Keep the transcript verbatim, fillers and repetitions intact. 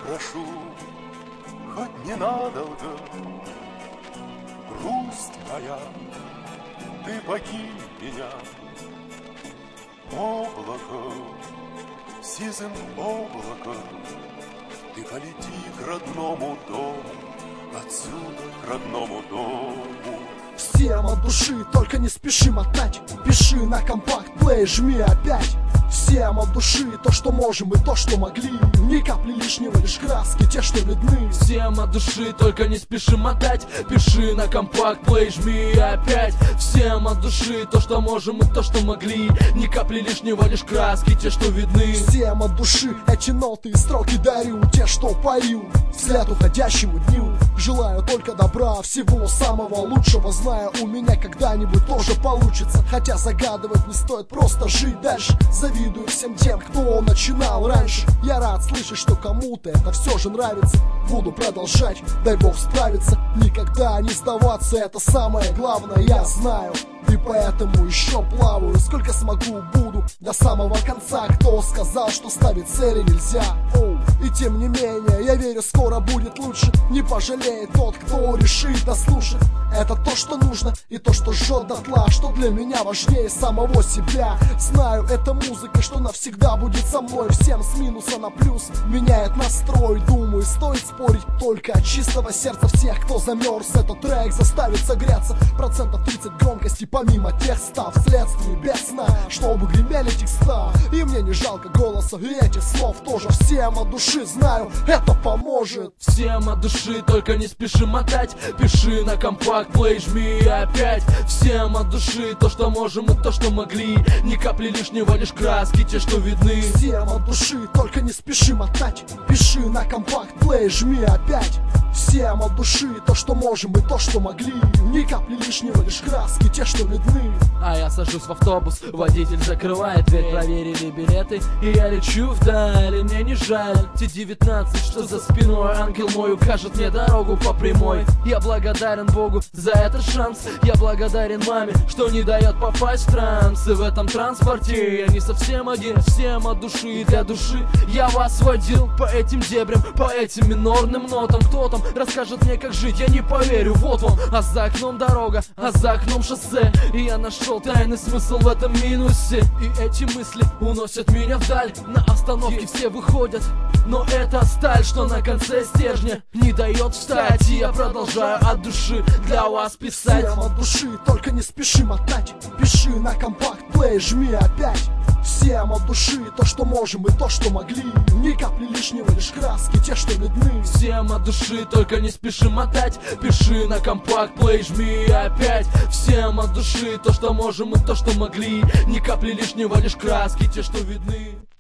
прошу, хоть ненадолго, грусть моя, ты покинь меня. Облако, сизым облаком, ты полети к родному дому, отсюда к родному дому. Всем от души, только не спеши мотать. Пиши на компакт-плей, жми опять. Всем от души то, что можем и то, что могли. Ни капли лишнего, лишь краски, те, что видны. Всем от души, только не спеши мотать. Пиши на компакт-плей, жми опять. Всем от души то, что можем и то, что могли. Ни капли лишнего, лишь краски, те, что видны. Всем от души эти ноты и строки дарю, те, что пою вслед уходящему дню. Желаю только добра, всего самого лучшего. Знаю, у меня когда-нибудь тоже получится. Хотя загадывать не стоит, просто жить дальше. Завидую всем тем, кто начинал раньше. Я рад слышать, что кому-то это все же нравится. Буду продолжать, дай бог справиться. Никогда не сдаваться, это самое главное, я знаю. И поэтому еще плаваю, сколько смогу буду до самого конца. Кто сказал, что ставить цели нельзя? Оу. И тем не менее, я верю, скоро будет лучше. Не пожалеет тот, кто решит дослушать. Это то, что нужно, и то, что жжет дотла, что для меня важнее самого себя. Знаю, это музыка, что навсегда будет со мной. Всем с минуса на плюс меняет настрой. Думаю, стоит спорить только от чистого сердца всех, кто замерз. Этот трек заставит согреться. Процентов тридцать громкости помимо текста, вследствие без сна, чтобы гремели текста. И мне не жалко голоса и этих слов тоже. Всем от души знаю, это поможет. Всем от души, только не спеши мотать. Пиши на компакт-плей, жми опять. Всем от души то, что можем и то, что могли. Ни капли лишнего, лишь краски, те, что видны. Всем от души, только не спеши мотать. Пиши на компакт-плей, жми опять. Всем от души то, что можем и то, что могли. Ни капли лишнего, лишь краски, те, что видны. А я сажусь в автобус, водитель закрывает дверь. Проверили билеты, и я лечу вдаль. И мне не жаль те девятнадцать, что за спиной. Ангел мой укажет мне дорогу по прямой. Я благодарен Богу за этот шанс. Я благодарен маме, что не дает попасть в транс. И в этом транспорте я не совсем один. Всем от души и для души я вас водил по этим дебрям, по этим минорным нотам. Кто там расскажет мне, как жить, я не поверю. Вот он, а за окном дорога, а за окном шоссе. И я нашел тайный смысл в этом минусе. И эти мысли уносят меня вдаль. На остановке все выходят, но это сталь, что на конце стержня не дает встать. И я продолжаю от души для вас писать. Всем от души, только не спеши мотать. Пиши на компакт-плей, жми опять. Всем от души то, что можем и то, что могли. Ни капли лишнего, лишь краски, те, что видны. Всем от души, только не спеши мотать. Пиши на компакт-плей, жми опять. Всем от души то, что можем и то, что могли. Ни капли лишнего, лишь краски, те, что видны.